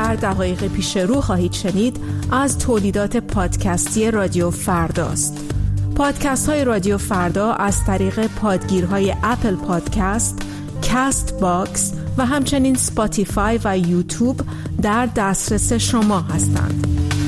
در دقایق پیش رو خواهید شنید از تولیدات پادکستی رادیو فرداست. پادکست های رادیو فردا از طریق پادگیرهای اپل پادکست، کست باکس و همچنین سپاتیفای و یوتیوب در دسترس شما هستند.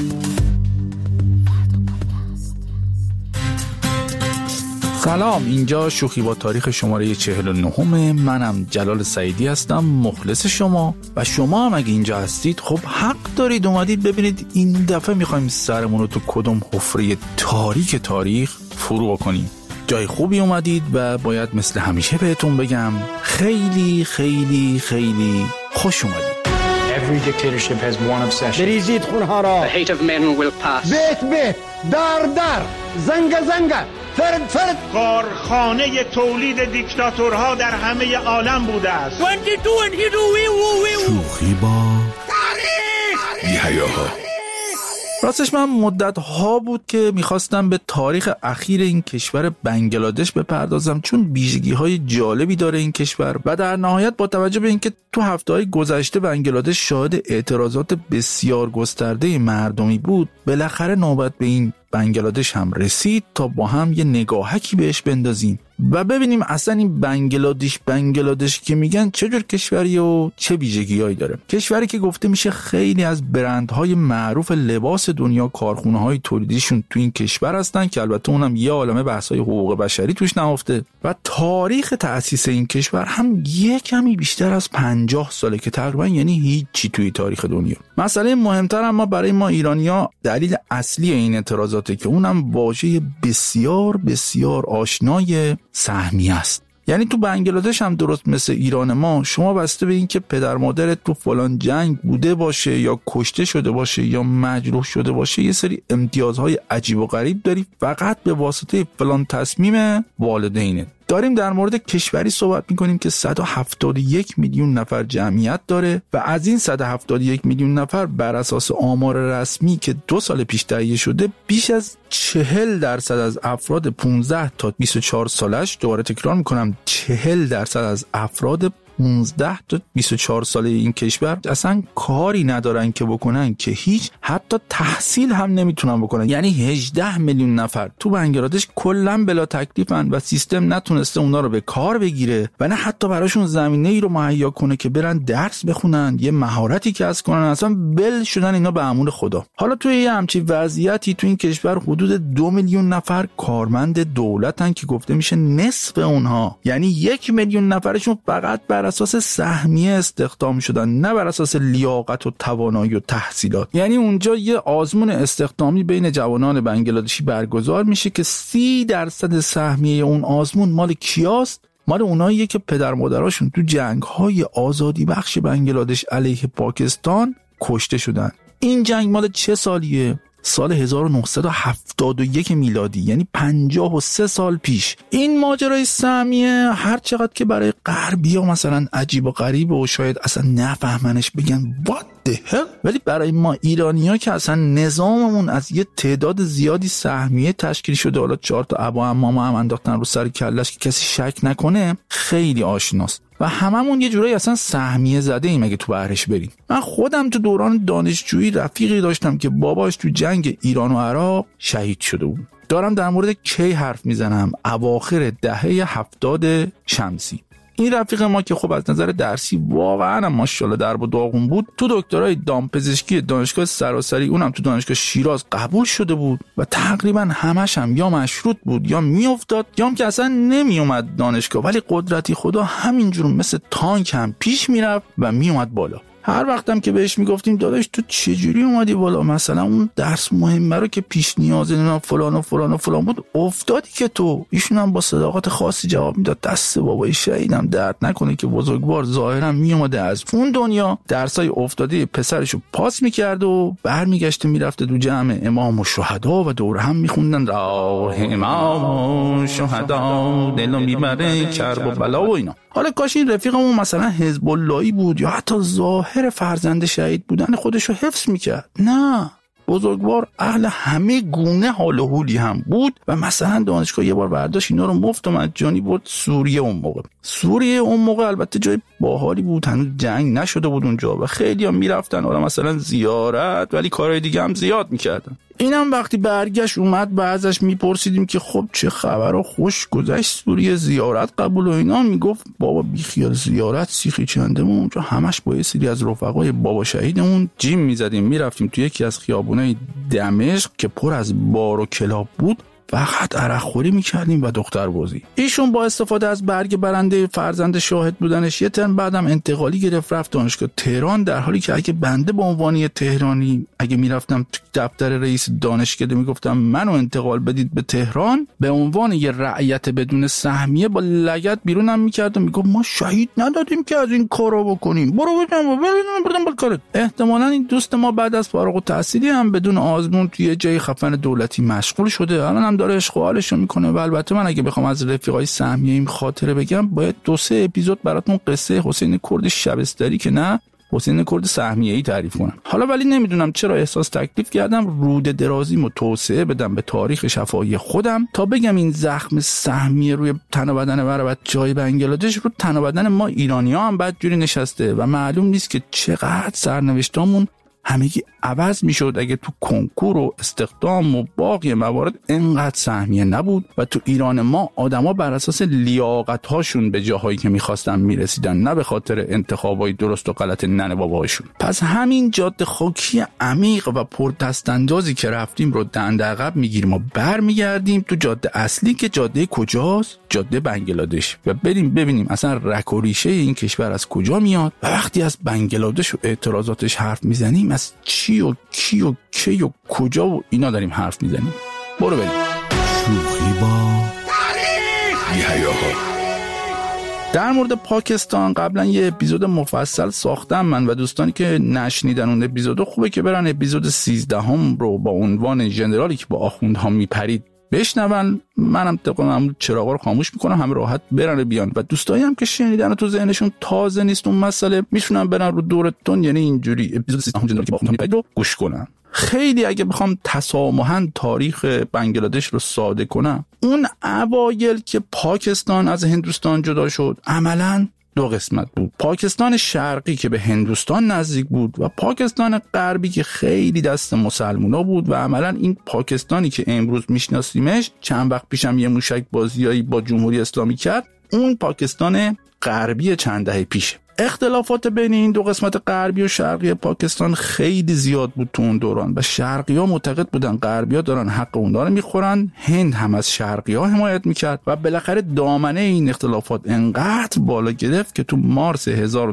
سلام، اینجا شوخی با تاریخ شماره 49. منم جلال سعیدی هستم، مخلص شما. و شما هم اگه اینجا هستید خب حق دارید اومدید ببینید این دفعه میخوایم سرمون رو تو کدوم حفره تاریخ فرو بکنیم. جای خوبی اومدید و باید مثل همیشه بهتون بگم خیلی خیلی خیلی خوش اومدید. Every dictatorship has one obsession. بریزید خونها را. The hate of men will pass. بیت در زنگ فرد. کارخانه تولید دیکتاتورها در همه عالم بوده است. شوخی با تاریخ. راستش من مدت ها بود که میخواستم به تاریخ اخیر این کشور بنگلادش بپردازم، چون ویژگی های جالبی داره این کشور و در نهایت با توجه به اینکه تو هفته‌های گذشته بنگلادش شاهد اعتراضات بسیار گسترده مردمی بود، بالاخره نوبت به این بنگلادش هم رسید تا با هم یه نگاهکی بهش بندازیم و ببینیم اصلا این بنگلادش که میگن چه جور کشوری و چه ویژگی‌هایی داره. کشوری که گفته میشه خیلی از برندهای معروف لباس دنیا کارخونه‌های تولیدیشون تو این کشور هستن که البته اونم یه عالمه بحث‌های حقوق بشری توش نهفته و تاریخ تأسیس این کشور هم یه کمی بیشتر از 50 ساله که تقریبا یعنی هیچی توی تاریخ دنیا. مسئله مهمتر اما برای ما ایرانی‌ها دلیل اصلی این اعتراضاته که اونم واژه بسیار بسیار آشنای سهمیه است. یعنی تو بنگلادش هم درست مثل ایران ما، شما بسته به این که پدر مادرت تو فلان جنگ بوده باشه یا کشته شده باشه یا مجروح شده باشه، یه سری امتیازهای عجیب و غریب داری فقط به واسطه فلان تصمیم والدینت. داریم در مورد کشوری صحبت میکنیم که 171 میلیون نفر جمعیت داره و از این 171 میلیون نفر بر اساس آمار رسمی که 2 سال پیش تهیه شده، بیش از 40% از افراد 15 تا 24 سالش، دوباره تکرار میکنم 40% از افراد 15 تا 24 ساله این کشور اصلا کاری ندارن که بکنن که هیچ، حتی تحصیل هم نمیتونن بکنن. یعنی 18 میلیون نفر تو بنگلادش کلا بلا تکلیفن و سیستم نتونسته اونا رو به کار بگیره و نه حتی براشون زمینه‌ای رو مهیا کنه که برن درس بخونن، یه مهارتی کسب کنن. اصلا بل شدن اینا به امور خدا. حالا توی یه همچین وضعیتی تو این کشور حدود 2 میلیون نفر کارمند دولتن که گفته میشه نصف اونها، یعنی 1 میلیون نفرشون فقط بر اساس سهمیه استخدام شدن، نه بر اساس لیاقت و توانایی و تحصیلات. یعنی اونجا یه آزمون استخدامی بین جوانان بنگلادشی برگزار میشه که 30% سهمیه اون آزمون مال کیاست؟ مال اوناییه که پدر مادراشون تو جنگ‌های آزادی بخش بنگلادش علیه پاکستان کشته شدن. این جنگ مال چه سالیه؟ سال 1971 میلادی، یعنی 53 سال پیش. این ماجرای سهمیه هر چقدر که برای غربی‌ها مثلا عجیب و غریب و شاید اصلا نفهمنش بگن what the hell، ولی برای ما ایرانی‌ها که اصلا نظاممون از یه تعداد زیادی سهمیه تشکیل شده، حالا 4 تا ابا اماما هم انداختن رو سر کلش که کسی شک نکنه، خیلی آشناست و هممون یه جورایی اصلا سهمیه زده ایم اگه تو بحرش بریم. من خودم تو دوران دانشجویی رفیقی داشتم که باباش تو جنگ ایران و عراق شهید شده بود. دارم در مورد کی حرف میزنم؟ اواخر دهه 70 شمسی. این رفیق ما که خب از نظر درسی واقعا ماشاءالله درب و داغون بود، تو دکترای دامپزشکی دانشگاه سراسری، اونم تو دانشگاه شیراز قبول شده بود و تقریبا همش هم یا مشروط بود یا میافتاد یا هم که اصلا نمیومد دانشگاه، ولی قدرتی خدا همینجور مثل تانک هم پیش میرفت و میومد بالا. هر وقتم که بهش میگفتیم داداش تو چجوری اومدی بالا، مثلا اون درس مهمه رو که پیش نیاز اینا فلان و فلان و فلان بود افتادی که تو، ایشون هم با صداقت خاصی جواب میداد دست بابای شهیدم درد نکنه که بزرگوار ظاهرا میومده از اون دنیا درسای افتاده پسرشو پاس میکرد و برمیگشته میرفته دو جمع امام و شهدا و دور هم میخوندن راه امام و شهدا دلو میبره کرب و بلا و اینا. حالا کاش این رفیقمون مثلا حزب اللهی بود یا حتی ظاهر فرزند شهید بودن خودشو حفظ میکرد. نه، بزرگوار اهل همه گونه حال و حولی هم بود و مثلا دانشگاه یه بار برداشت اینا رو مفت و مجانی برد سوریه. اون موقع البته جای باحالی بود، هنوز جنگ نشده بود اونجا و خیلی هم میرفتن حالا مثلا زیارت، ولی کارهای دیگه هم زیاد میکردن. اینم وقتی برگشت اومد و ازش میپرسیدیم که خب چه خبر و خوش گذشت سوریه، زیارت قبول و اینا، میگفت بابا بیخیال زیارت سیخی چنده، ما اونجا همش با یه سری از رفقای بابا شهیدمون جیم میزدیم، میرفتیم تو یکی از خیابونای دمشق که پر از بار و کلاب بود، فقط عرق خوری میکردیم و دختر بازی. ایشون با استفاده از برگ برنده فرزند شاهد بودنش یه ترم بعدم انتقالی گرفت رفت دانشگاه تهران، در حالی که اگه بنده به عنوان تهرانی اگه میرفتم دفتر رئیس دانشکده میگفتم منو انتقال بدید به تهران، به عنوان یه رعیت بدون سهمیه با لگد بیرونم میکرد و میگفت ما شهید ندادیم که از این کارو بکنیم، برو بردم بالکارت. احتمالاً این دوست ما بعد از فارغ التحصیلی هم بدون آزمون توی جای خفن دولتی مشغول شده، الان هم داره عشق و حالشو میکنه. و البته من اگه بخوام از رفیقای سهمیه این خاطره بگم باید 2-3 اپیزود براتون قصه حسین کرد شبستری که نه حسین کرد سهمیه‌ای تعریف کنم. حالا ولی نمیدونم چرا احساس تکلیف کردم رود درازیمو توسعه بدم به تاریخ شفاهی خودم تا بگم این زخم سهمیه روی تن و بدن برای جای بنگلادش رو تن و بدن ما ایرانی‌ها هم بدجوری نشسته و معلوم نیست که چقدر سرنوشتامون همگی عوض میشد اگه تو کنکور و استخدام و باقی موارد انقدر سهمیه نبود و تو ایران ما آدما بر اساس لیاقت هاشون به جاهایی که میخواستن میرسیدن، نه به خاطر انتخابای درست و غلط ننه باباشون. پس همین جاده خاکی عمیق و پردستاندازی که رفتیم رو دنده عقب میگیریم و برمیگردیم تو جاده اصلی که جاده کجاست؟ جاده بنگلادش، و بریم ببینیم اصلا رگ و ریشه این کشور از کجا میاد و وقتی از بنگلادش و اعتراضاتش حرف میزنیم از چی و کی و کی و کجا و اینا داریم حرف میزنیم. برو بریم. شوخی با هیاها. در مورد پاکستان قبلا یه اپیزود مفصل ساختم من و دوستانی که نشنیدن اون اپیزودو خوبه که برن اپیزود 13 رو با عنوان ژنرالی که با آخوندها میپرید بشنون. منم طبق معمول چراغا رو خاموش میکنم، همه راحت برن بیان و دوستایی هم که شنیدن تو ذهنشون تازه نیست اون مسئله میتونن برن رو دورتون، یعنی اینجوری اپیزود 13 ژنرالی که با آخوندها میپرید رو گوش کنن. خیلی اگه بخوام تسامحاً تاریخ بنگلادش رو ساده کنم، اون اوایل که پاکستان از هندوستان جدا شد عملاً 2 قسمت بود. پاکستان شرقی که به هندوستان نزدیک بود و پاکستان غربی که خیلی دست مسلمونا بود و عملاً این پاکستانی که امروز میشناسیمش چند وقت پیشم یه موشک بازیایی با جمهوری اسلامی کرد، اون پاکستان غربی چند دهه پیشه. اختلافات بین این 2 قسمت غربی و شرقی پاکستان خیلی زیاد بود تو اون دوران و شرقی‌ها معتقد بودن غربی‌ها دارن حق اونها رو میخورن، هند هم از شرقی‌ها حمایت میکرد و بالاخره دامنه این اختلافات انقدر بالا گرفت که تو مارس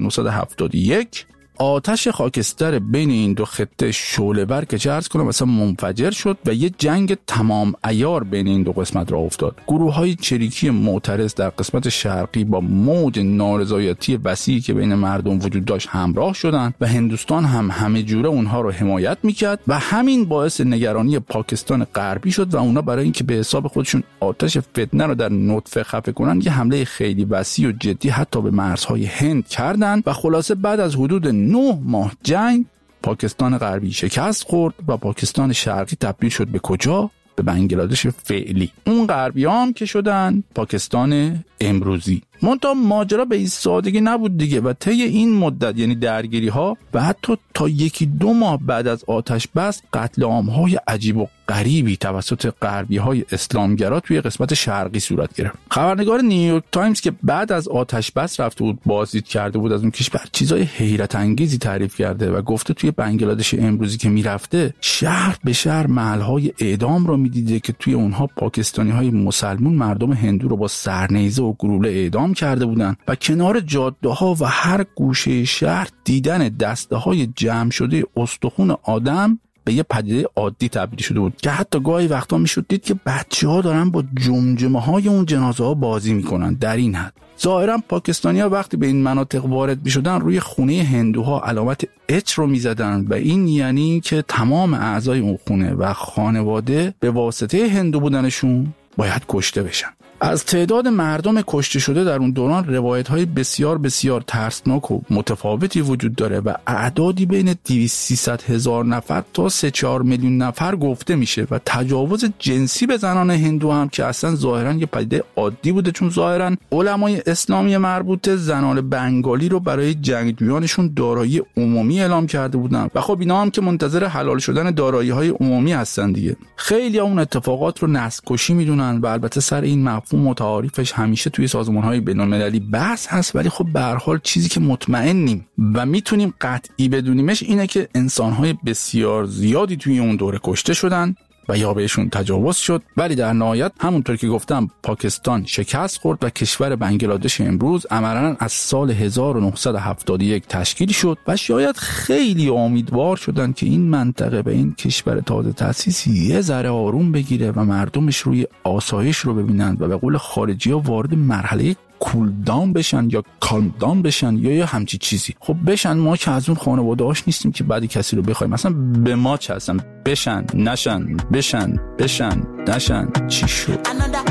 1971 آتش خاکستر بین این 2 خطه شعله‌ور که چه عرض کنم مثلا منفجر شد و یه جنگ تمام عیار بین این 2 قسمت راه افتاد. گروه‌های چریکی معترض در قسمت شرقی با موج نارضایتی وسیعی که بین مردم وجود داشت همراه شدند و هندوستان هم همه جوره اونها رو حمایت میکرد و همین باعث نگرانی پاکستان غربی شد و اونا برای اینکه به حساب خودشون آتش فتنه رو در نطفه خفه کنن یه حمله خیلی وسیع و جدی حتی به مرزهای هند کردند و خلاصه بعد از حدود 9 ماه جنگ پاکستان غربی شکست خورد و پاکستان شرقی تبدیل شد به کجا؟ به بنگلادش فعلی. اون غربی هم که شدن پاکستان امروزی. منتها ماجرا به این سادگی نبود دیگه و طی این مدت یعنی درگیری ها و حتی تا 1-2 ماه بعد از آتش بس قتل عام‌های عجیب و غریبی توسط غربی‌های اسلامگرا توی قسمت شرقی صورت گرفت. خبرنگار نیویورک تایمز که بعد از آتش بس رفته بود بازدید کرده بود از اون کشور، چیزای حیرت انگیزی تعریف کرده و گفته توی بنگلادش امروزی که میرفته شهر به شهر محل‌های اعدام رو میدیده که توی اونها پاکستانی‌های مسلمان مردم هندو رو با سرنیزه و گلوله اعدام کرده بودن و کنار جاده‌ها و هر گوشه شهر دیدن دسته‌های جمع شده استخون آدم به یه پدیده عادی تبدیل شده بود که حتی گاهی وقتا میشد دید که بچه‌ها دارن با جمجمه‌های اون جنازه‌ها بازی میکنن. در این حد ظاهرا پاکستانی‌ها وقتی به این مناطق وارد میشدن روی خونه هندوها علامت اچ رو میزدن و این یعنی که تمام اعضای اون خونه و خانواده به واسطه هندو بودنشون باید کشته بشن. از تعداد مردم کشته شده در اون دوران روایت‌های بسیار بسیار ترسناک و متفاوتی وجود داره و اعدادی بین 200-300 هزار نفر تا 3-4 میلیون نفر گفته میشه و تجاوز جنسی به زنان هندو هم که اصلا ظاهراً یه پدیده عادی بوده، چون ظاهراً علمای اسلامی مربوطه زنان بنگالی رو برای جنگجویانشون دارایی عمومی اعلام کرده بودن و خب اینا هم که منتظر حلال شدن دارایی‌های عمومی هستن دیگه. خیلی اون اتفاقات رو نسل‌کشی میدونن و البته سر این مفهوم متعارفش همیشه توی سازمان‌های بین‌المللی بحث هست، ولی خب به هر حال چیزی که مطمئنیم و میتونیم قطعی بدونیمش اینه که انسان‌های بسیار زیادی توی اون دوره کشته شدن و یا بهشون تجاوز شد، ولی در نهایت همونطور که گفتم پاکستان شکست خورد و کشور بنگلادش امروز عملاً از سال 1971 تشکیل شد و شاید خیلی امیدوار شدن که این منطقه به این کشور تازه تأسیسی یه ذره آروم بگیره و مردمش روی آسایش رو ببینند و به قول خارجی‌ها وارد مرحله کول داون بشن یا کالم داون بشن یا همچی چیزی. خب بشن، ما که از اون خانواده‌اش نیستیم که بعدی کسی رو بخوایم، مثلا به ما چه هستن، بشن نشن، بشن نشن، چی شد؟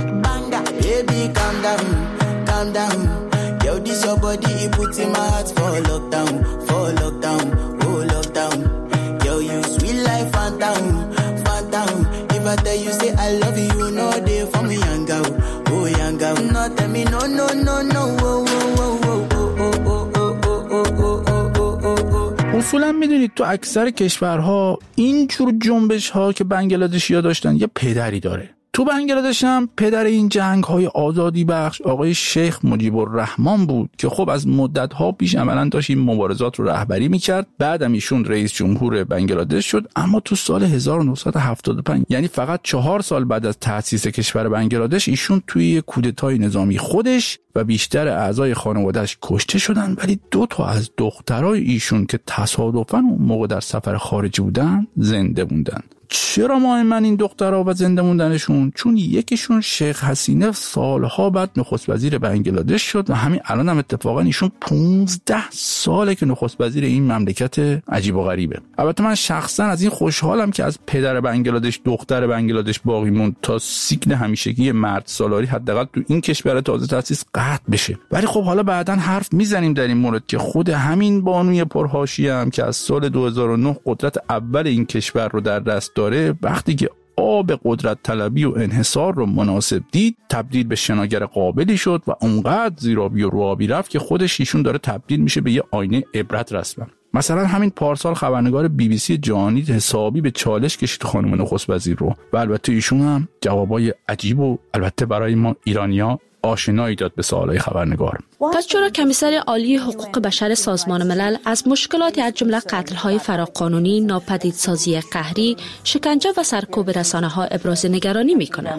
اصولا میدونید تو اکثر کشورها اینجور جنبش ها که بنگلادشی‌ها داشتن یه پدری داره. تو بنگلادش هم پدر این جنگ های آزادی بخش آقای شیخ مجیب الرحمن بود که خب از مدت ها پیش عملاً داشت این مبارزات رو رهبری میکرد. بعدم ایشون رئیس جمهور بنگلادش شد، اما تو سال 1975 یعنی فقط 4 سال بعد از تأسیس کشور بنگلادش ایشون توی کودتای نظامی خودش و بیشتر اعضای خانواده‌اش کشته شدن، ولی 2 تا از دخترای ایشون که تصادفاً اون موقع در سفر خارجی بودن زنده موندن. چرا مهمن این دخترها و زنده موندنشون؟ چون یکیشون شیخ حسینه سالها بعد نخست وزیر بنگلادش شد و همین الان هم اتفاقا ایشون 15 ساله که نخست وزیر این مملکت عجیب و غریبه. البته من شخصا از این خوشحالم که از پدر بنگلادش دختر بنگلادش باقی موند تا سیکل همیشگی مرد سالاری حداقل تو این کشور تازه تأسیس قطع بشه. ولی خب حالا بعداً حرف میزنیم در این مورد که خود همین بانوی پرحاشیه هم که از سال 2009 قدرت اول این کشور رو در دست داره، وقتی که آب قدرت طلبی و انحصار رو مناسب دید تبدیل به شناگر قابلی شد و اونقدر زیرابی و روابی رفت که خودش ایشون داره تبدیل میشه به یه آینه عبرت رسما. مثلا همین پارسال خبرنگار BBC جهانی حسابی به چالش کشید خانم نخست وزیر رو و البته ایشون هم جوابای عجیب و البته برای ما ایرانی‌ها آشنایی داد به سوالای خبرنگار. پس چرا کمیسر عالی حقوق بشر سازمان ملل از مشکلاتی از جمله قتل‌های فراقانونی، ناپدیدسازی قهری، شکنجه و سرکوب رسانه‌ها ابراز نگرانی می‌کنه؟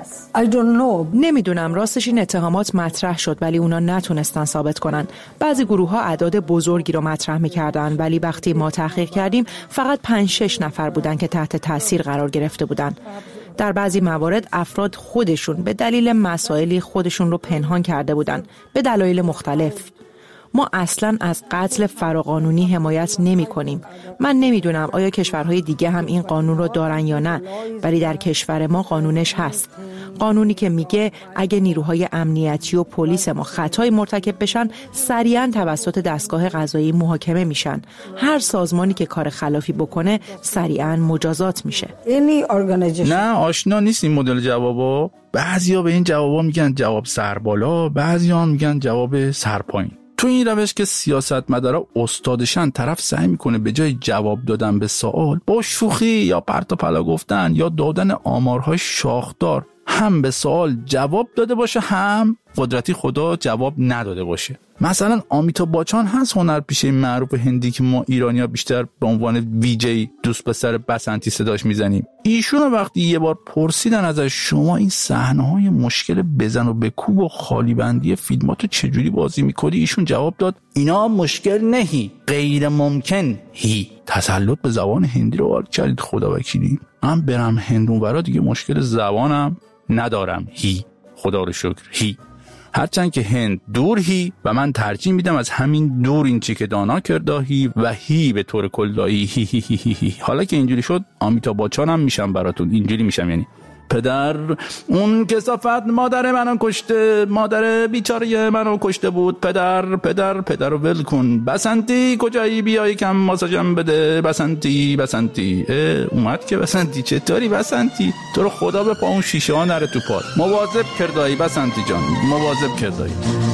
نمیدونم، راستش این اتهامات مطرح شد ولی اونا نتونستن ثابت کنن. بعضی گروه‌ها اعداد بزرگی رو مطرح می‌کردن ولی وقتی ما تحقیق کردیم فقط 5-6 نفر بودن که تحت تاثیر قرار گرفته بودن. در بعضی موارد افراد خودشون به دلیل مسائلی خودشون رو پنهان کرده بودن به دلایل مختلف. ما اصلاً از قتل فراقانونی حمایت نمی کنیم. من نمیدونم آیا کشورهای دیگه هم این قانون رو دارن یا نه، ولی در کشور ما قانونش هست. قانونی که میگه اگه نیروهای امنیتی و پلیس ما خطای مرتکب بشن سریعاً توسط دستگاه قضایی محاکمه میشن. هر سازمانی که کار خلافی بکنه سریعاً مجازات میشه. نه آشنا نیست این مدل جوابا. بعضیا به این جوابا میگن جواب سربالا، بعضیا میگن جواب سرپایین. تو این روش که سیاستمدارا استادشن، طرف سعی میکنه به جای جواب دادن به سوال با شوخی یا پرت و پلا گفتن یا دادن آمارهای شاخدار هم به سوال جواب داده باشه، هم قدرتی خدا جواب نداده باشه. مثلا آمیتاب باچان هست، هنرپیشه معروف هندی که ما ایرانی‌ها بیشتر به عنوان ویجی دوست پسر بسنتی صداش میزنیم. ایشون وقتی یه بار پرسیدن ازش شما این صحنه‌های مشکل بزن و بکوب و خالی بندی فیلماتو چجوری بازی می‌کنی، ایشون جواب داد اینا مشکل نهی، غیر ممکن هی. تسلط به زبان هندی رو حال کردید خدا وکیلی. من برم هندون ورا دیگه مشکل زبانم ندارم، هی خدا رو شکر هی. هرچند که هند دور هی و من ترجیح میدم از همین دور این چی که دانا کرداهی و هی به طور کلایی هی هی هی هی هی. حالا که اینجوری شد آمیتاب باچان هم میشم براتون، اینجوری میشم یعنی پدر. اون کثافت مادر منو کشته، مادر بیچاره منو کشته بود. پدر پدر پدر رو ول کن. بسنتی کجایی؟ بیای کم ماساژم بده. بسنتی بسنتی. اومد که بسنتی چطوری بسنتی؟ تو رو خدا به پا اون شیشه ها نره تو پات. مواظب کردایی بسنتی جان، مواظب کردایی.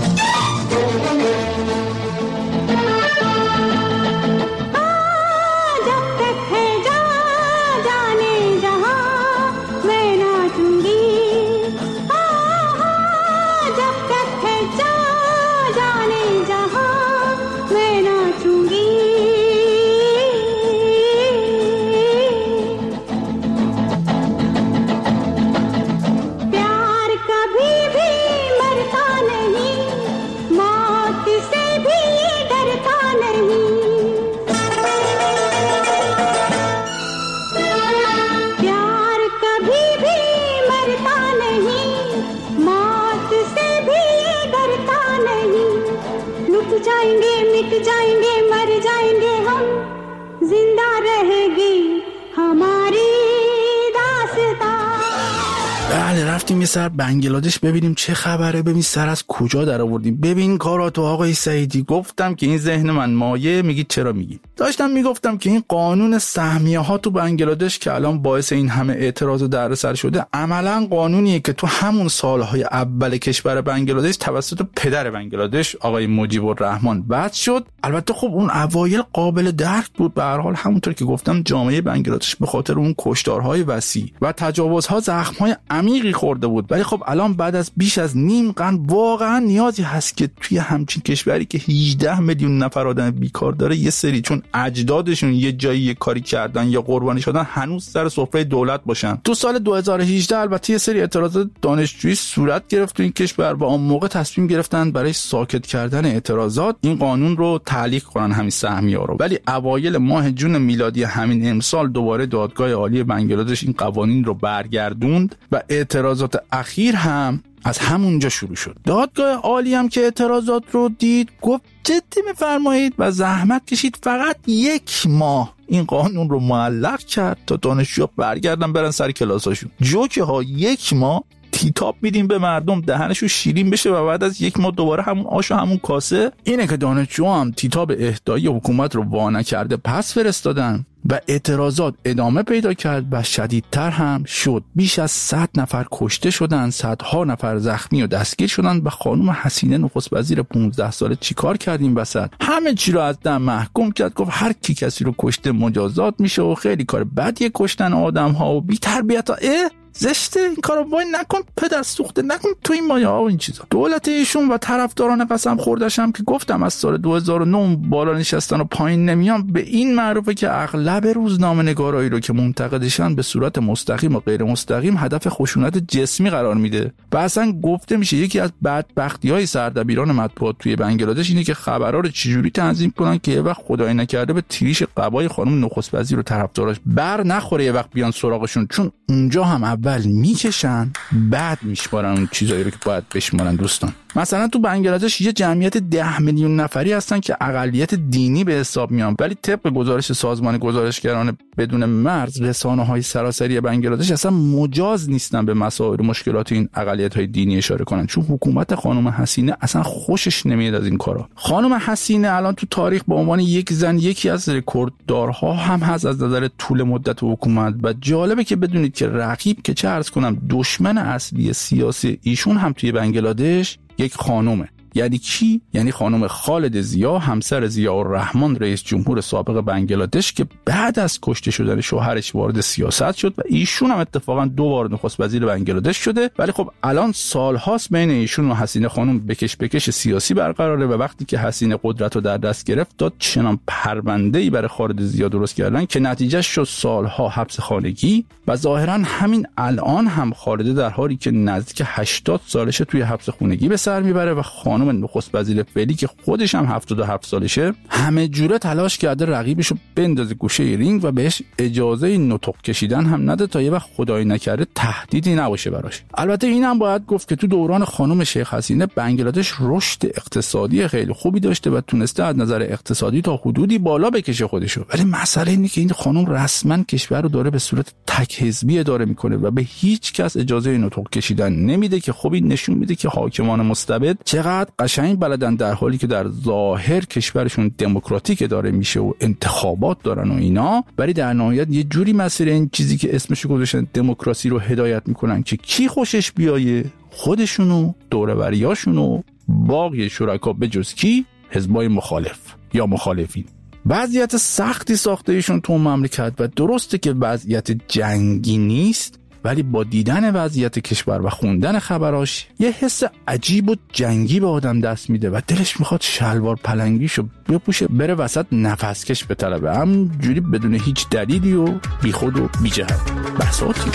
رفتیم یه سر بنگلادش ببینیم چه خبره، ببین سر از کجا در آوردیم. ببین کاراتو آقای سعیدی. گفتم که این ذهن من مایه. میگی چرا میگی؟ داشتم میگفتم که این قانون سهمیه ها تو بنگلادش که الان باعث این همه اعتراض و دردسر شده، عملا قانونیه که تو همون سالهای اول کشور بنگلادش توسط پدر بنگلادش آقای مجیب الرحمن وضع شد. البته خب اون اوایل قابل درک بود. به هر حال همونطور که گفتم جامعه بنگلادش به خاطر اون کشتارهای وسیع و تجاوزها زخم‌های عمیقی خورده بود. ولی خب الان بعد از بیش از نیم قرن واقعا نیازی هست که توی همچین کشوری که 18 میلیون نفر آدم بیکار داره، یه سری چون اجدادشون یه جایی یه کاری کردن یا قربانی شدن هنوز سر سفره دولت باشن. تو سال 2018 البته یه سری اعتراضات دانشجویی صورت گرفت تو این کشور و اون موقع تصمیم گرفتن برای ساکت کردن اعتراضات این قانون رو تعلیق کنن، همین سهمیه‌ها رو. ولی اوایل ماه جون میلادی همین امسال دوباره دادگاه عالی بنگلادش این قوانین رو برگردوند و اعتراضات اخیر هم از همونجا شروع شد. دادگاه عالی هم که اعتراضات رو دید گفت جدی میفرمایید و زحمت کشید فقط 1 ماه این قانون رو معلق کرد تا دانشجوها برگردن برن سر کلاساشون. جوکه ها 1 ماه تیتاب میدیم به مردم دهنشو شیرین بشه و بعد از 1 ماه دوباره همون آش و همون کاسه. اینه که دانشجوها هم تیتاب اهدایی حکومت رو وا نکرده پس فرستادن و اعتراضات ادامه پیدا کرد و شدیدتر هم شد. بیش از 100 نفر کشته شدن، صدها نفر زخمی و دستگیر شدن و خانم حسینه نخست وزیر 15 ساله چیکار کردیم وسط؟ همه چی رو از دم محکوم کرد. گفت هر کی کسی رو کشته مجازات میشه و خیلی کار بدیه کشتن آدم ها و بی تربیت ها. زشته این کارو وای نکن، پدر سوخته نکن تو این مایه ها و این چیزا. دولت ایشون و طرفداران قسم خوردش هم که گفتم از سال 2009 بالا نشستن و پایین نمیان، به این معروفه که اغلب روزنامه‌نگارایی رو که منتقدشن به صورت مستقیم و غیر مستقیم هدف خشونت جسمی قرار میده. و اصلا گفته میشه یکی از بدبختی‌های سردبیران مطبوعات توی بنگلادش اینه که خبرها رو چجوری تنظیم کنن که یه وقت خدای نکرده به تیریش قبای خانم نخست وزیر و طرفداراش بر نخوره، یه وقت بیان سراغشون، چون اونجا هم اول میکشن بعد میشمارن اون چیزایی رو که باید بشمارن. دوستان مثلا تو بنگلادش یه جمعیت 10 میلیون نفری هستن که اقلیت دینی به حساب میان، ولی طبق گزارش سازمان گزارشگران بدون مرز رسانه‌های سراسری بنگلادش اصلا مجاز نیستن به مسائل و مشکلات این اقلیت‌های دینی اشاره کنن، چون حکومت خانم حسینه اصلا خوشش نمیاد از این کارا. خانم حسینه الان تو تاریخ به عنوان یک زن یکی از رکورددارها هم هست از نظر طول مدت حکومت. و جالبه که بدونید که رقیب که چه عرض کنم دشمن اصلی سیاسی ایشون هم توی بنگلادش یک خانومه. یعنی کی؟ یعنی خانم خالد ضیا، همسر ضیاءالرحمن رئیس جمهور سابق بنگلادش که بعد از کشته شدن شوهرش وارد سیاست شد و ایشون هم اتفاقا 2 بار نخست وزیر بنگلادش شده. ولی خب الان سالهاست بین ایشون و حسینه خانم بکش سیاسی برقراره و وقتی که حسینه قدرت رو در دست گرفت داد چنان پرونده‌ای برای خالد ضیا درست کردن که نتیجهش شد سالها حبس خانگی و ظاهرا همین الان هم خالد در حالی که نزدیک 80 سالشه توی حبس خانگی به سر میبره و خانم خانم نخست وزیر فعلی که خودش هم 77 سالشه همه جوره تلاش کرده رقیبشو بندازه گوشه رینگ و بهش اجازه نطق کشیدن هم نده تا یه وقت خدای نکرده تهدیدی نباشه براش. البته اینم باید گفت که تو دوران خانم شیخ حسینه بنگلادش رشد اقتصادی خیلی خوبی داشته و تونسته از نظر اقتصادی تا حدودی بالا بکشه خودشو، ولی مسئله اینه که این خانم رسما کشور رو داره به صورت تک حزبی اداره میکنه و به هیچ کس اجازه نطق کشیدن نمیده که خب این نشون میده که حاکمان مستبد چقدر قشنگ بلدن در حالی که در ظاهر کشورشون دموکراتیک اداره میشه و انتخابات دارن و اینا، ولی در نهایت یه جوری مسیر این چیزی که اسمشو گذاشتن دموکراسی رو هدایت میکنن که کی خوشش بیایه، خودشونو، دوربریاشونو، باقی شرکا به جز کی، حزبای مخالف یا مخالفین. وضعیت سختی ساخته ایشون تو مملکت و درسته که وضعیت جنگی نیست، ولی با دیدن وضعیت کشور و خوندن خبراش یه حس عجیب و جنگی به آدم دست میده و دلش میخواد شلوار پلنگیشو بپوشه بره وسط نفس کش بطلبه، همجوری بدون هیچ دلیلی و بیخود و بی‌جهت. بساطی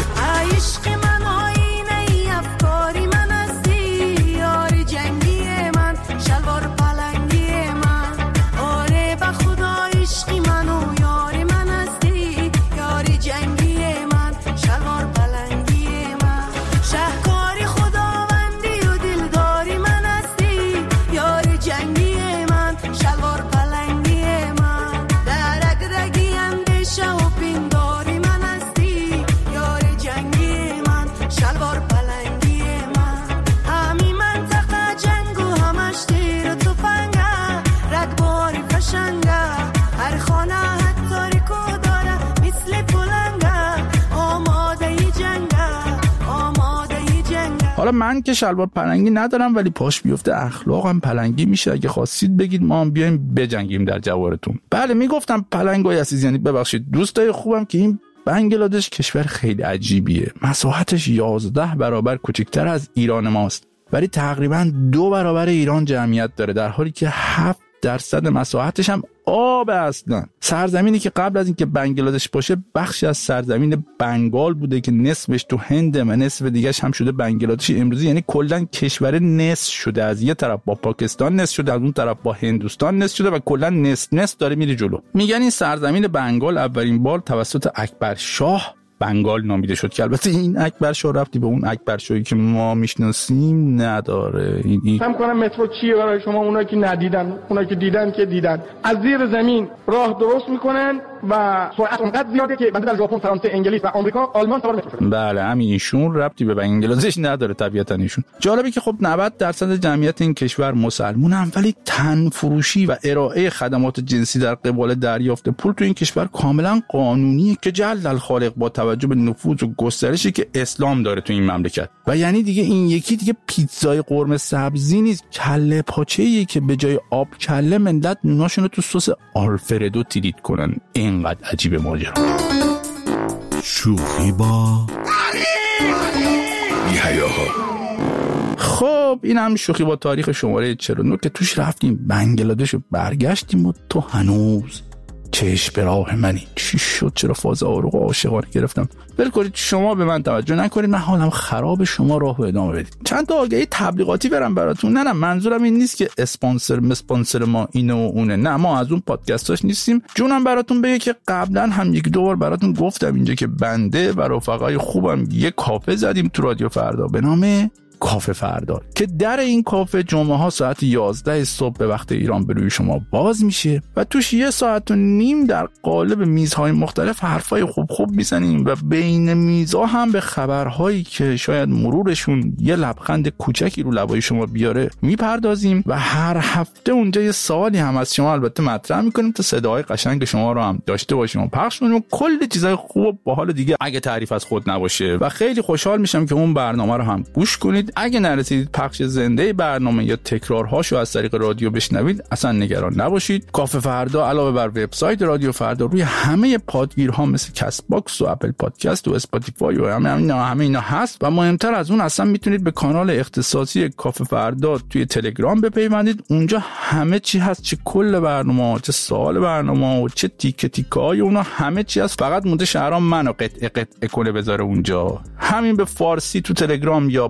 حالا من که شلوار پلنگی ندارم ولی پاش بیفته اخلاقم پلنگی میشه، اگه خواستید بگید ما هم بیایم بجنگیم در جوارتون. بله میگفتم پلنگای عزیز، یعنی ببخشید دوستای خوبم، که این بنگلادش کشور خیلی عجیبیه. مساحتش 11 برابر کوچکتر از ایران ماست، ولی تقریبا 2 برابر ایران جمعیت داره، در حالی که 7% مساحتش هم آب اصلا. سرزمینی که قبل از اینکه بنگلادش باشه بخشی از سرزمین بنگال بوده که نصفش تو هنده و نصف دیگه‌ش هم شده بنگلادش امروزی، یعنی کلا کشور نصف شده، از یه طرف با پاکستان نصف شده، از اون طرف با هندوستان نصف شده و کلا نصف داره میره جلو. میگن این سرزمین بنگال اولین بار توسط اکبر شاه بنگال نامیده شد، که البته این اکبر شاه رفتی به اون اکبر شاهی که ما میشناسیم نداره. این فهم کنم مترو چیه برای شما، اونایی که ندیدن، اونایی که دیدن از زیر زمین راه درست میکنن و سرعت اونقدر زیاده که بنده در ژاپن، فرانسه، انگلیس و آمریکا، آلمان سوار مترو شدن. بله همین ایشون ربطی به بنگلادش نداره طبیعتا. ایشون جالبه که خب 90% جمعیت این کشور مسلمانن، ولی تن فروشی و ارائه خدمات جنسی در قبال دریافت پول تو این کشور کاملا قانونیه که جل الخالق با توجه به نفوذ و گسترشی که اسلام داره تو این مملکت. و یعنی دیگه این یکی دیگه پیتزای قرمه سبزی نیست، کله پاچه‌ای که به جای آب کله ملت نوناشونو تو سس آلفردو تریت کنن. اینقدر عجیبه ماجرا. شوخی با بی‌حیاها. خب این هم شوخی با تاریخ شماره 49 که توش رفتیم بنگلادش و برگشتیم و تو هنوز چشم به راه منی. چی شد؟ چرا فاز آروغ و عاشقانه گرفتم؟ ول کنید، شما به من توجه نکنید، من حالم خراب، شما راهو ادامه بدید. چند تا آگهی تبلیغاتی برام براتون. نه منظورم این نیست که اسپانسر ما اینه و اونه، نه ما از اون پادکستاش نیستیم. جونم براتون بگه که قبلا هم 1-2 بار براتون گفتم اینجا که بنده و رفقای خوبم یه کافه زدیم تو رادیو فردا به نام کافه فردا، که در این کافه جمعه ها ساعت 11 صبح به وقت ایران به روی شما باز میشه و توش 1.5 ساعت در قالب میزهای مختلف حرفای خوب میزنیم و بین میزها هم به خبرهایی که شاید مرورشون یه لبخند کوچکی رو لبای شما بیاره میپردازیم و هر هفته اونجا یه سوالی هم از شما البته مطرح میکنیم تا صداهای قشنگ شما رو هم داشته باشیم و پخش کنیم و کلی چیزای خوب با حال دیگه اگه تعریف از خود نباشه. و خیلی خوشحال میشم که اون برنامه رو هم گوش کنید. اگه نرسیدید پخش زنده برنامه یا تکرارهاشو از طریق رادیو بشنوید اصلا نگران نباشید. کافه فردا علاوه بر وبسایت رادیو فردا روی همه پادگیرها مثل کست باکس و اپل پادکست و اسپاتیفای و همه اینا هست و مهمتر از اون اصلا میتونید به کانال اختصاصی کافه فردا توی تلگرام بپیوندید. اونجا همه چی هست، چه کل برنامه، چه سوال برنامه و چه تیکه تیکه‌های اونا، همه چی هست. فقط مونده شهرام منو قطعه کنه بذاره اونجا. همین به فارسی تو تلگرام یا پادگیرها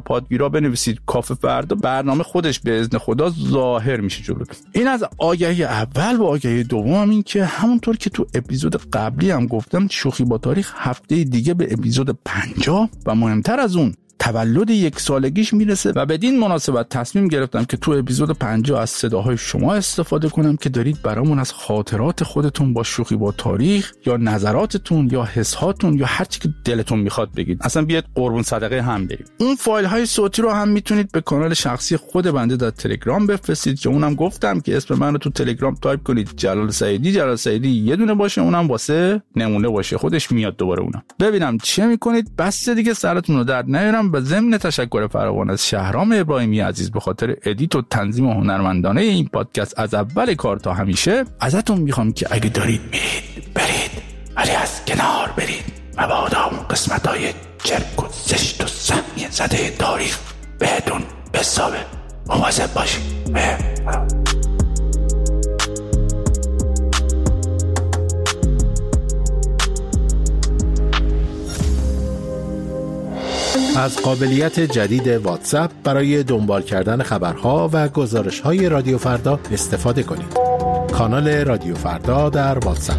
یا بنویسید کافه فردا، برنامه خودش به اذن خدا ظاهر میشه جلوتون. این از آگهی اول. و آگهی دوم این که همونطور که تو اپیزود قبلی هم گفتم، شوخی با تاریخ هفته دیگه به اپیزود 50 و مهمتر از اون تولد 1 سالگیش میرسه و بدین مناسبت تصمیم گرفتم که تو اپیزود 50 از صداهای شما استفاده کنم که دارید برامون از خاطرات خودتون با شوخی با تاریخ یا نظراتتون یا حساتون یا هر چی که دلتون میخواد بگید. اصلا بیاد قربون صدقه هم بریم. اون فایل های صوتی رو هم میتونید به کانال شخصی خود بنده در تلگرام بفرستید که اونم گفتم که اسم من رو تو تلگرام تایپ کنید، جلال سعیدی یه دونه باشه، اونم واسه نمونه باشه، خودش میاد دوباره اونم. ببینم چه میکنید. بس دیگه سرتون رو درد نیارم. به ضمن تشکر فراوان از شهرام ابراهیمی عزیز به خاطر ادیت و تنظیم هنرمندانه این پادکست از اول کار تا همیشه، ازتون میخوام که اگه دارید میرید برید، ولی از کنار برید. مبادا اون قسمت‌های چرک و زشت و سهمی زده تاریخ بهتون بسابه. مواظب باشید. از قابلیت جدید واتساپ برای دنبال کردن خبرها و گزارش‌های رادیو فردا استفاده کنید. کانال رادیو فردا در واتساپ.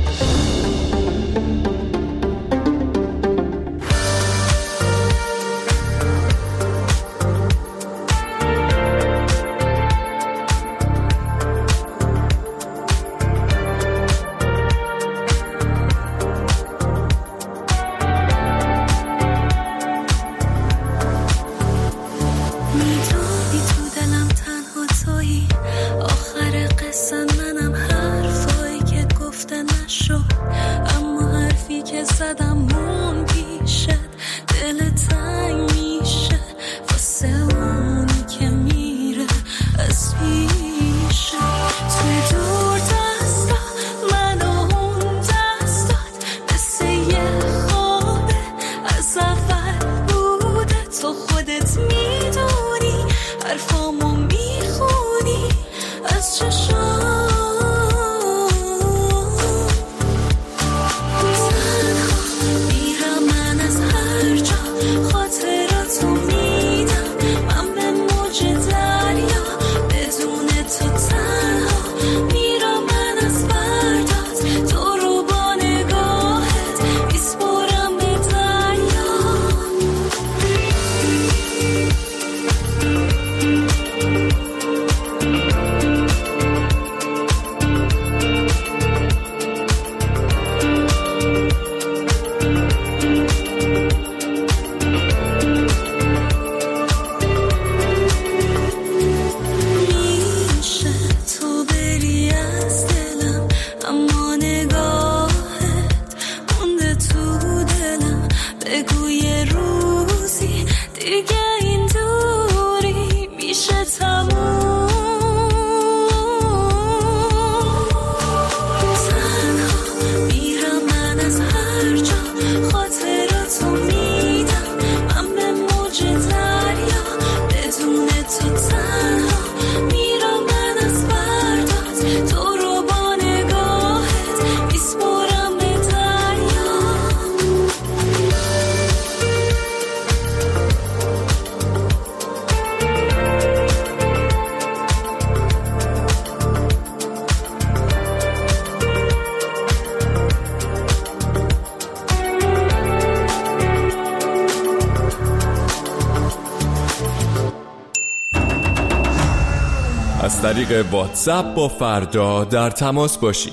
از طریق واتساپ با فردا در تماس باشید.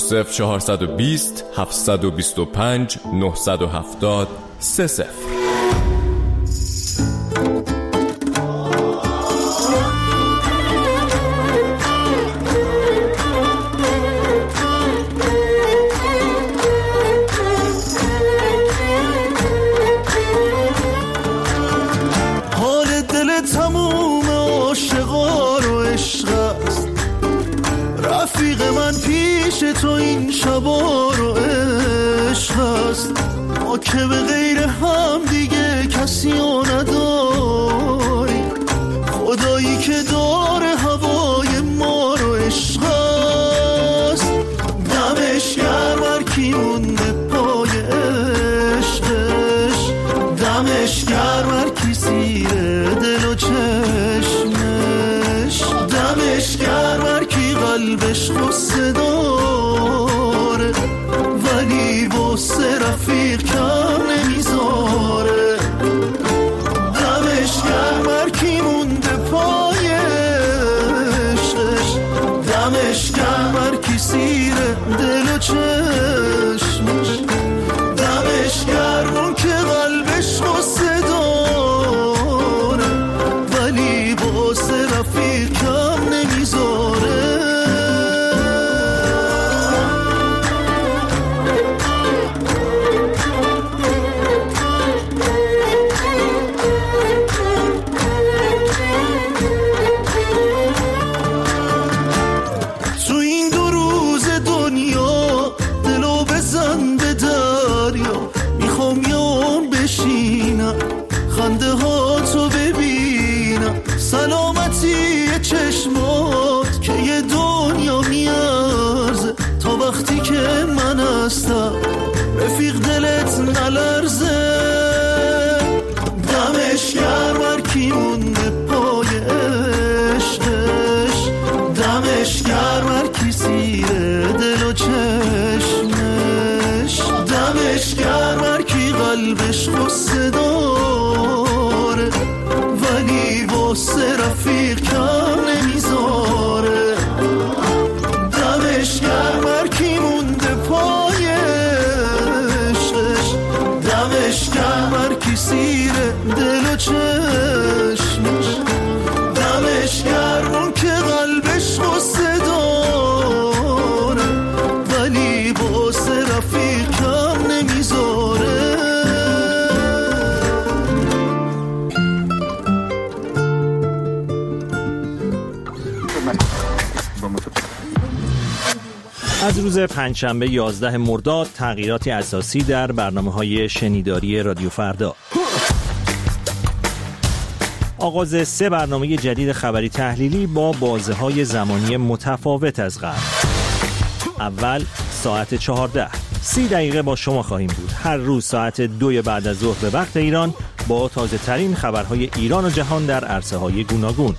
20420 725 970 30. تو این شبا رو عشق هست، ما که به غیر هم دیگه کسی رو نداری، خدایی که داره هوای ما رو عشق هست، دمش گرم هر کی مونده پای عشقش، دمش گرم هر کی سیره دل و عشق و صداره، ولی واسه رفیق کم نمیذاره. دمش گرم هر کی مونده پای عشقش، دمش گرم هر کی سیره دل و چشمش، دمش گرم اون که قلبش واسه داره، ولی واسه رفیق کم نمیذاره. تو این 2 روز دنیا دلو بزن به دریا، میخوام یان بشینم خنده ها تو ببینم، سلامتی چشمات که یه دنیا میارزه، تا وقتی که من هستم رفیق دلت نلرزه. دمش گرم هر کی مونده پای عشقش، دمش گرم هر کی سیره دل و چشمش، دمش گرم هر کی قلبش غصه داره، ولی واسه رفیق کم نمیذاره. دمش گرم هر کی مونده پای عشقش، دمش گرم هر کی سیره دل و چشمش، دمش گرم اون که قلبش غصه داره، ولی واسه رفیق کم نمیذاره. از روز پنجشنبه 11 مرداد تغییراتی اساسی در برنامه‌های شنیداری رادیو فردا. آغاز 3 برنامه جدید خبری تحلیلی با بازه‌های زمانی متفاوت از قبل. اول ساعت 14 30 دقیقه با شما خواهیم بود. هر روز ساعت 2 بعد از ظهر به وقت ایران با تازه ترین خبرهای ایران و جهان در عرصه‌های گوناگون.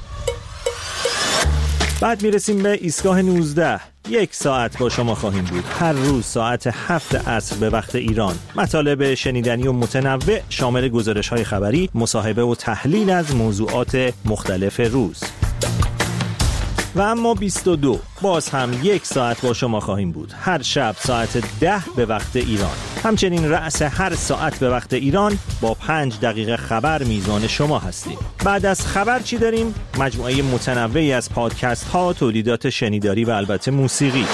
بعد میرسیم به ایستگاه 19. 1 ساعت با شما خواهیم بود. هر روز ساعت 7 عصر به وقت ایران. مطالب شنیدنی و متنوع شامل گزارش‌های خبری، مصاحبه و تحلیل از موضوعات مختلف روز. و اما 22 باز هم 1 ساعت با شما خواهیم بود. هر شب ساعت 10 به وقت ایران. همچنین رأس هر ساعت به وقت ایران با 5 دقیقه خبر میزان شما هستیم. بعد از خبر چی داریم؟ مجموعه متنوعی از پادکست ها، تولیدات شنیداری و البته موسیقی.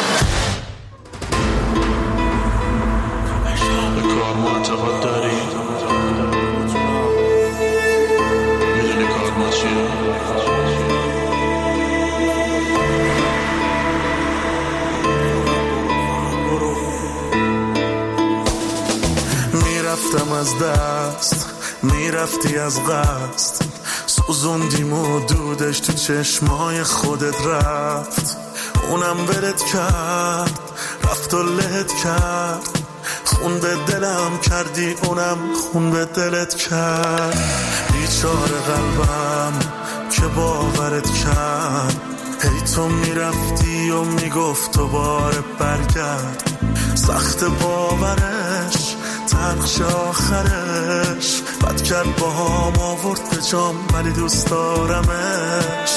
میرفتم از دست، میرفتی از قصد، سوزوندیم و دودش تو چشمای خودت رفت. اونم ولت کرد، رفت و لهت کرد، خون به دلم کردی، اونم خون به دلت کرد. بیچاره قلبم که باورت کرد، هی تو میرفتی و میگفت دوباره برگرد. سخت باورش، تلخش آخرش، بد کرد با هم آورد به جام، ولی دوست دارمش.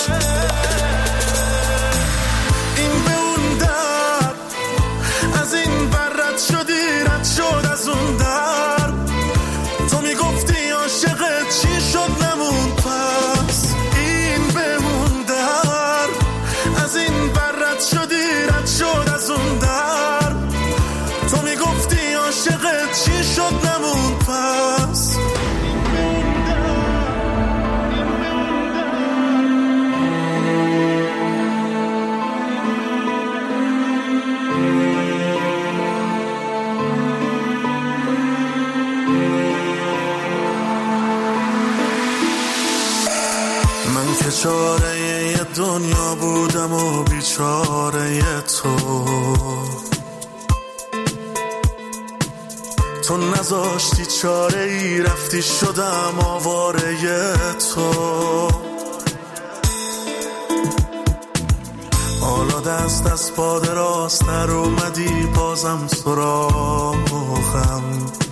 این به اون در، از این بر رد شدی، رد شد از اون در. تو میگفتی عاشقت چی شد نمون پس. این به اون در، از این بر رد شدی، رد شد از اون در. تو میگفتی عاشقت چی شد نمون پس. من که چاره یه دنیا بودم و بیچاره تو، تو نذاشتی چاره ای، رفتی شدم آواره تو. حالا از دست پاد راست در اومدی بازم سراغم،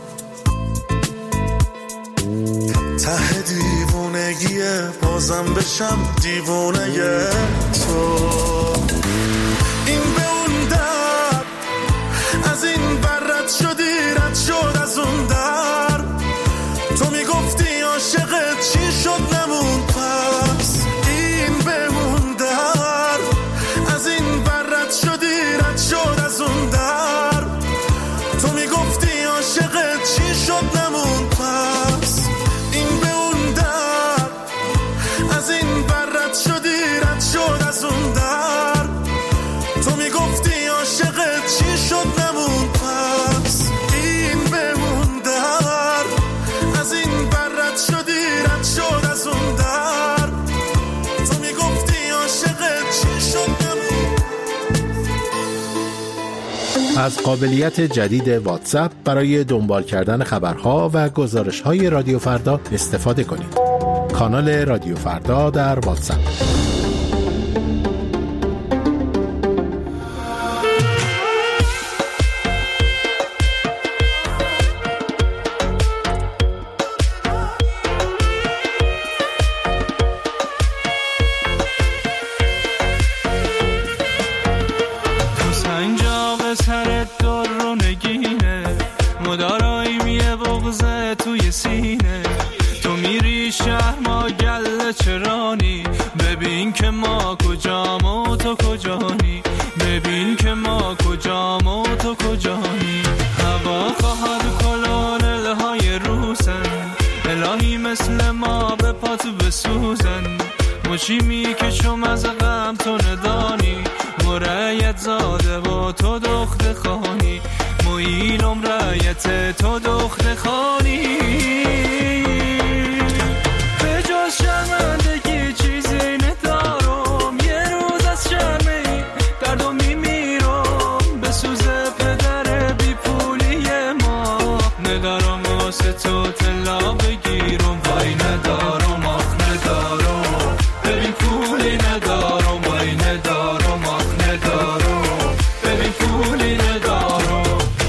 ته دیوونگیه بازم بشم دیوونه تو. این به اون در از این برد شدی رد شد از اون در، تو میگفتی عاشقت چی شد نمون پس. این به اون در از این برد شدی رد شد از اون در، تو میگفتی عاشقت چی شد نمون پس. این به اون در از این برد شدی رد شد از اون در، تو میگفتی عاشقت چی شد نمون پس. این به اون در از این برد شدی رد شد از اون در، تو میگفتی عاشقت چی شد نمون. از قابلیت جدید واتساپ برای دنبال کردن خبرها و گزارش‌های رادیو فردا استفاده کنید. کانال رادیو فردا در واتساپ. ببین که ما کجام و تو کجانی، ببین که ما کجام و تو کجانی. هوا خواهد کلونلهای روسن، الهی مثل ما به پاتو بسوزن. مچی میکشم از غم تو ندانی، مرایت زاده و تو دخت خانی، مویلم رایت تو دخت خانی. به جز شرمندگی چیزی ندارم، یه روز از شرمی دردم میمیرم. بسوزه پدر بی پولی ما، ندارم واسه تو طلا بگیرم. وای ندارم آخ ندارم، ببین پولی ندارم. وای ندارم آخ ندارم، ببین پولی ندارم.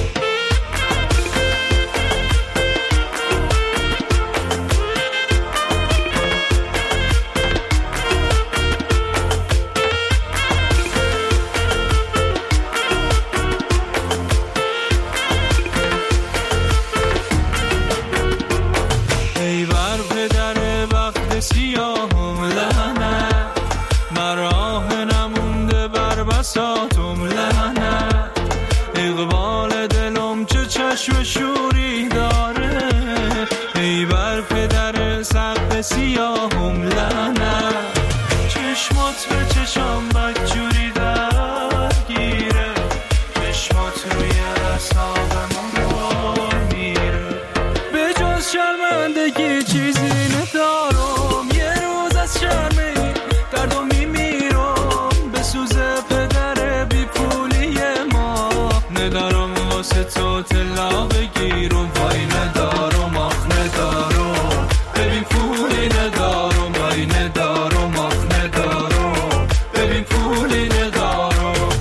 ای بر پدر وقت سیاهم لعنت، مراه نمونده بر بساطم لعنت. اقبال دلم چه چشم شوری داره، ای بر پدر سقف سیاهم لعنت. چشمات به چشم بدجوری درگیره، چشمات روی اعصابم میره. به جز شرمندگی چیزی ندارم، یه روز از شرمی دردم میمیرم. بسوزه پدر بی پولی ما، ندارم واسه تو طلا بگیرم. وای ندارم آخ ندارم، ببین پولی ندارم. وای ندارم آخ ندارم، ببین پولی ندارم.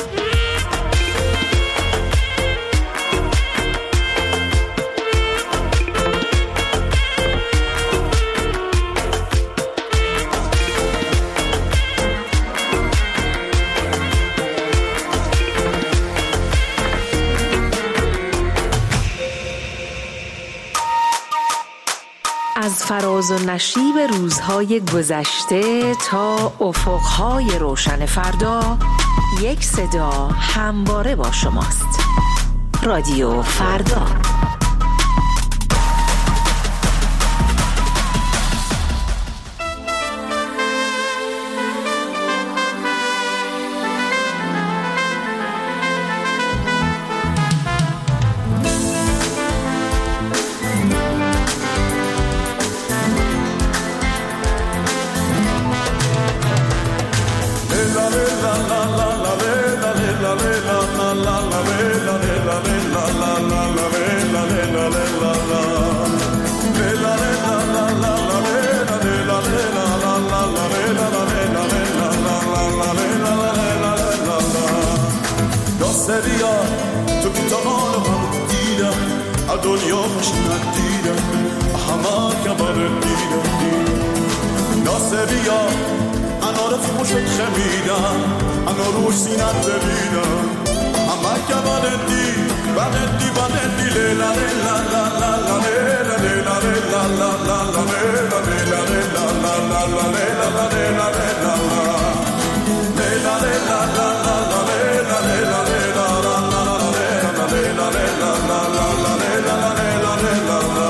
از فراز و نشیب روزهای گذشته تا افقهای روشن فردا، یک صدا همواره با شماست. رادیو فردا. la la la la la la la la la la la la la ناصریا تو بیتاقان هم دیدم از دنیا خوشنت دیدم همه کبر دیدم ناصریا انا رو فموشت خمیدم انا روش سینت ببینم همه کبر دی بلدی بلدی لیلا لیلا لا لا لا لیلا لیلا لیلا لا لا لا لیلا لیلا لیلا لا لا لا لیلا لیلا لیلا لیلا لیلا لا لا لا لیلا لیلا لیلا لا لا لا لیلا لیلا لیلا لا لا لا لیلا لیلا لیلا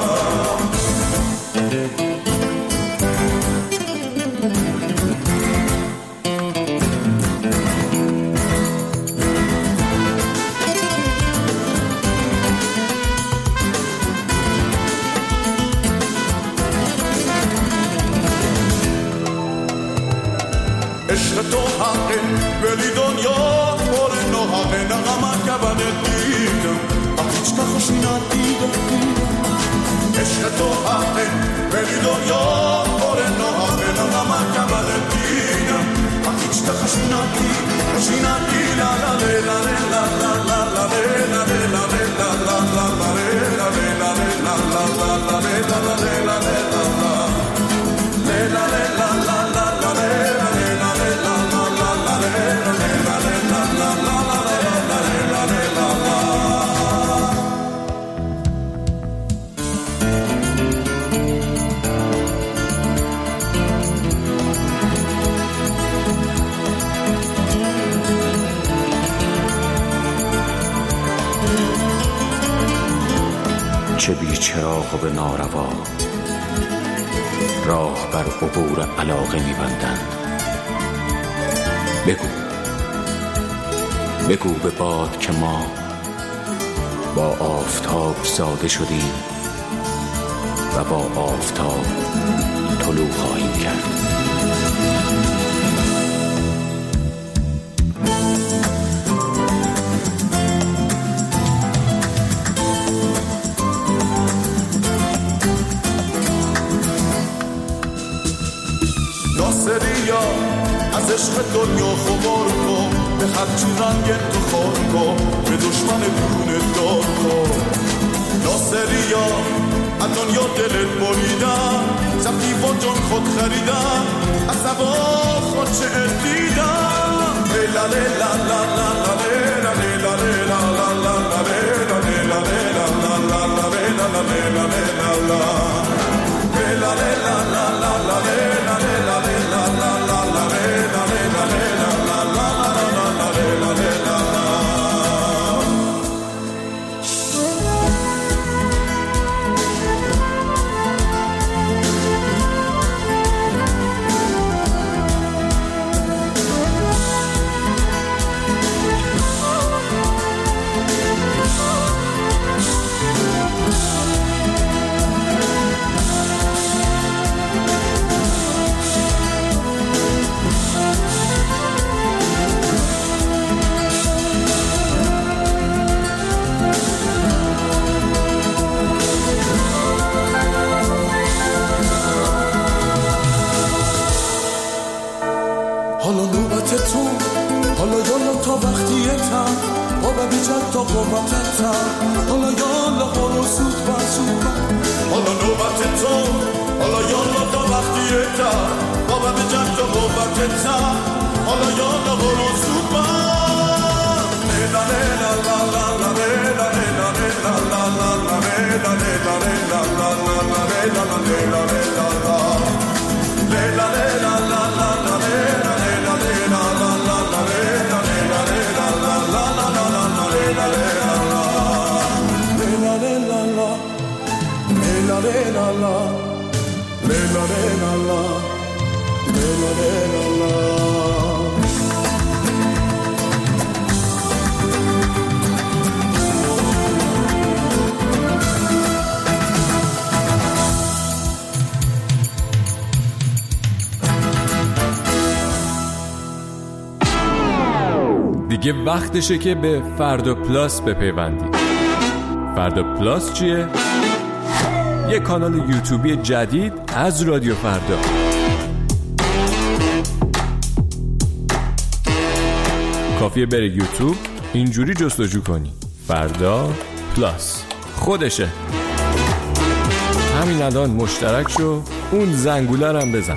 عشق تو حقه ولی دنیا پر ناحقه نغمت کبنت دیدم هیچ خوشی ندیدم عشق تو حقه ولی دنیا پر ناحقه نغمت کبنت دیدم هیچ خوشی ندیدم لا لا لا لا لا لا لا لا لا لا لا لا لا چه بی چراغ و به ناروا راه بر عبور علاقه می‌بندند. بگو به باد که ما با آفتاب زاده شدیم و با آفتاب طلوع خواهیم کرد. ناصریا از عشق دنیا خبر کن به خرچی رنگ تو خور کن به دشمن برون دار کن ناصریا از دنیا دلت بریدم زفتی با جان خود خریدم از سبا خود چه دیدم لیلا لیلا لا لا لا لیلا لیلا لیلا لا لا لا لیلا لیلا لیلا لا لا لا لیلا لیلا لیلا لا لیلا لیلا لا لا لا لیلا لیلا لیلا لا لا لا لیلا لیلا لیلا لا لا لا لا لیلا لیلا حالا نوبت تو حالا یالا تا وقتیتم بابا بیچت تا قوتتم حالا یالا حالا زود بزود حالا نوبت تو حالا یالا تا وقتیتم بابا بیچت تا قوتتم حالا یالا حالا زود بزود لیلا لیلا لا لا لا لیلا لیلا لیلا لا لا لا لیلا لیلا لیلا لا لا لا لیلا لیلا لیلا لیلا لیلا لا لا لا لیلا دیگه وقتشه که به فردا پلاس بپیوندید. فردا پلاس چیه؟ یه کانال یوتیوبی جدید از رادیو فردا. کافیه بره یوتیوب، اینجوری جستجو کنی فردا پلاس خودشه. همین الان مشترک شو، اون زنگوله رو هم بزن.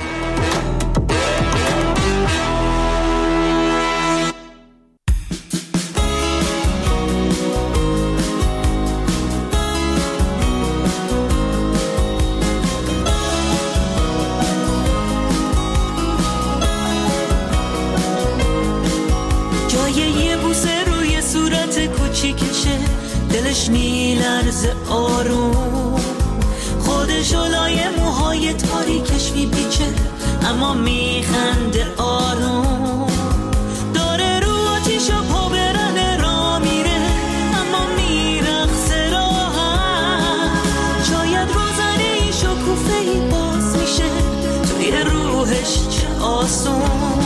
دلش میلرزه آروم، خودش لای موهای تاریکش میپیچه اما میخنده آروم. داره رو آتیشا پا برنه را میره اما میرقصه راحت. شاید روزنه ای شکوفه ای باز میشه توی روحش چه آسون.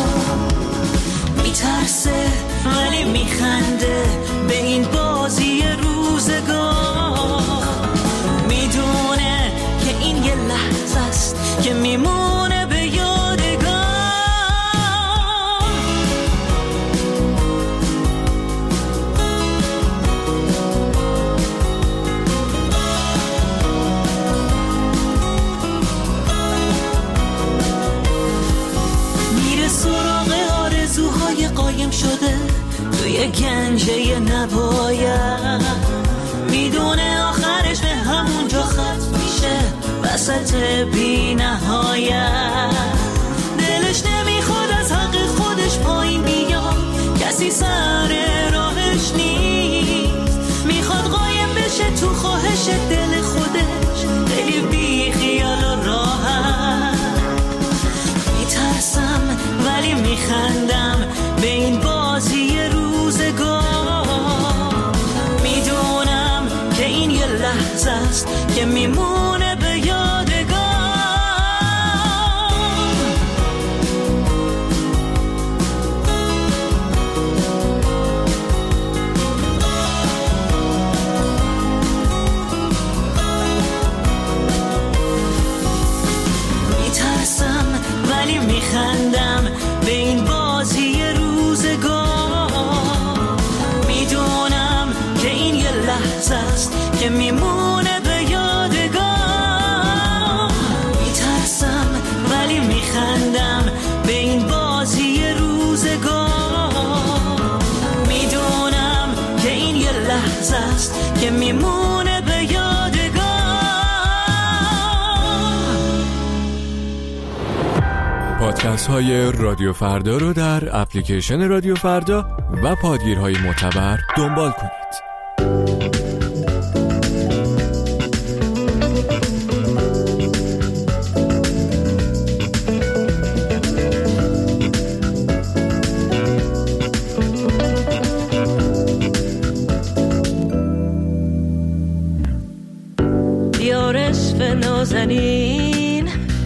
میترسه ولی میخنده به این بازی روزگار. میدونه که این یه لحظه است که میمونه به یادگار. میره سراغ آرزوهای قایم شده توی گنجه نباید. میدونه آخرش به همونجا ختم میشه وسط بی نهایت. دلش نمیخواد از حق خودش پایین بیاد، کسی سر راهش نیست. میخواد قایم بشه تو خواهش دل خودش، خیلی بی خیال و راحت. میترسم ولی میخندم به این بازی روزگار. میدونم که این یه لحظه است که میمونه به یادگار. میترسم ولی میخندم به این بازی روزگار. میدونم که این یه لحظه است که میمونه به یادگار. میترسم ولی میخندم به این بازی روزگار. میدونم که این یه لحظه است که میمونه به یادگار. پادکست های رادیو فردا رو در اپلیکیشن رادیو فردا و پادگیرهای معتبر دنبال کنید. نازنین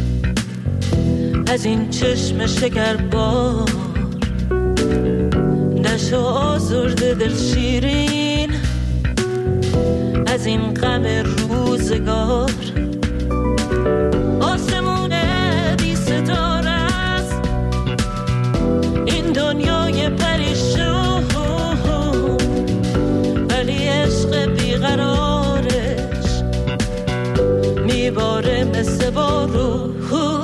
از این چشم شکربار، نشو آزرده دل شیرین از این غم روزگار. آسمون بی ستاره است این دنیای پریشون، ولی عشق بیقرارش میباره مثل بارون.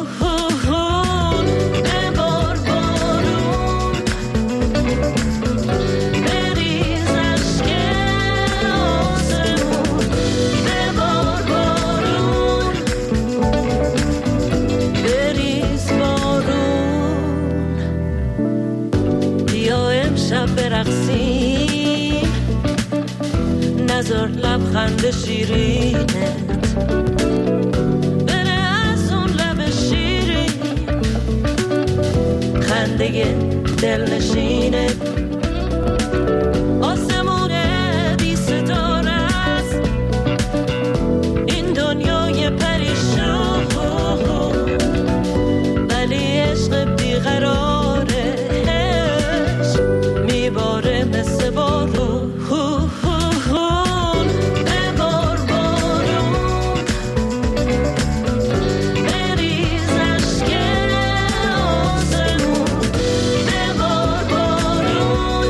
برقصیم نظر لبخند شیرینت بره از اون لب شیرین، خنده دل نشینت. آسمون بی ستاره است این دنیای پریشون، ولی عشق بیقراره میباره مثل بارون. ببار بارون بریز عشق آسمون، ببار بارون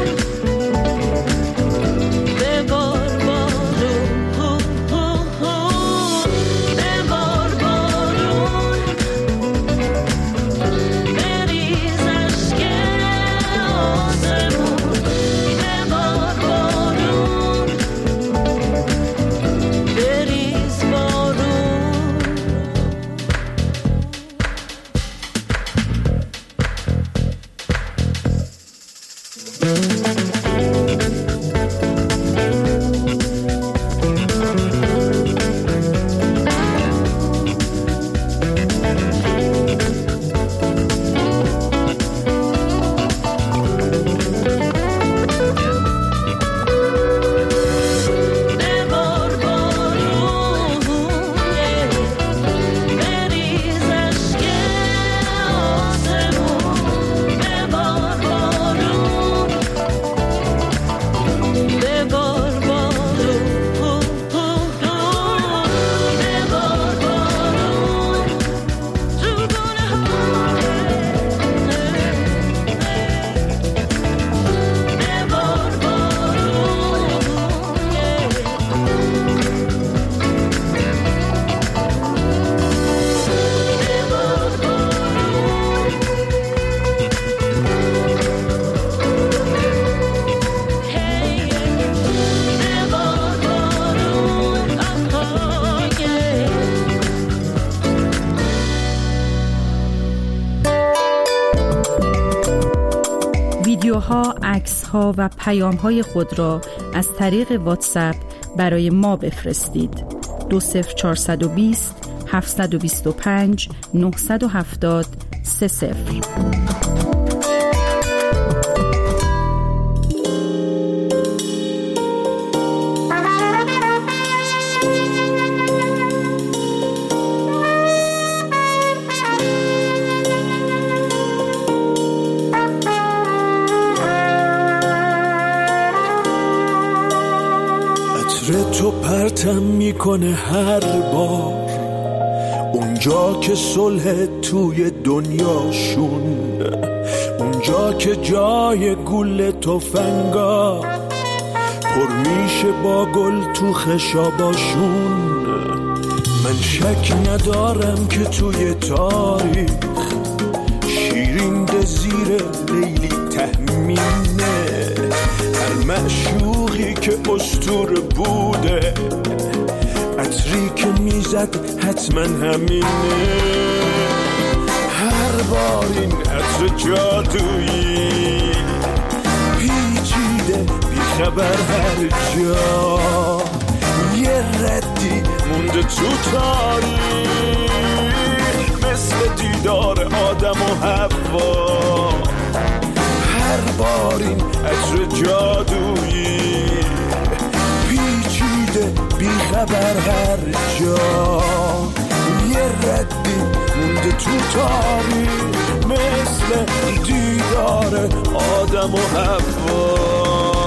ویدیوها، عکس‌ها و پیام‌های خود را از طریق واتساپ برای ما بفرستید. 20420 725 970 30. تو پرتم میکنه هر بار اونجا که صلح توی دنیاشون، اونجا که جای گل تفنگا پر میشه با گل تو خشاباشون. من شک ندارم که توی تاریخ شیرین ده زیر لیلی تهمینه، هر معشوقی که اسطوره بوده عطری که میزد حتما همینه. هر بار این عطر جادویی پیچیده بیخبر هر جا، یه ردی مونده تو تاریخ مثل دیدار آدم و حوا. هر بار این عطر جادویی پیچیده بیخبر هر جا، یه ردی مونده تو تاریخ مثل دیدار آدم و حوا.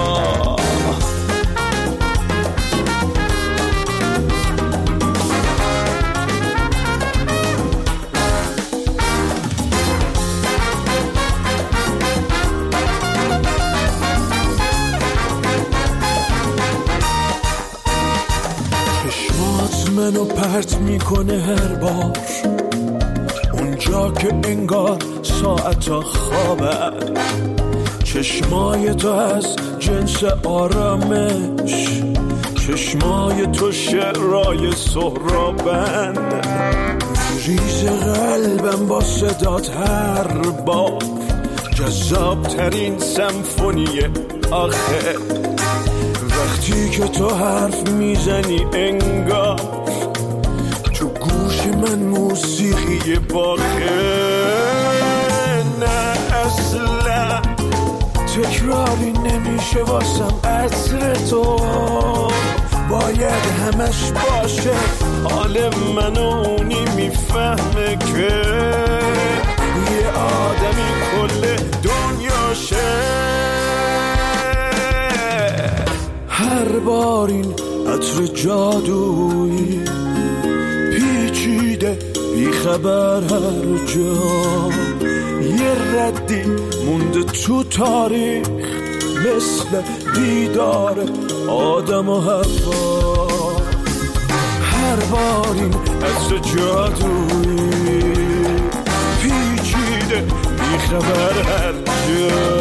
منو پرت میکنه هر بار اونجا که انگار ساعتا خوابن، چشمای تو از جنس آرامش، چشمای تو شعرهای سهرابن، ریز قلبم با صدات هر بار جذاب ترین سمفونی آخر. وقتی که تو حرف میزنی انگار تو گوش من موسیقی باخه. نه اصلا تکراری نمیشه واسم عطر تو، باید همش باشه حال من و اونی میفهمه که یه آدمی کل دنیاشه. هر بار این عطر جادویی پیچیده بیخبر هر جا، یه ردی مونده تو تاریخ مثل دیدار آدم و حوا. هر بار این عطر جادویی پیچیده بیخبر هر جا،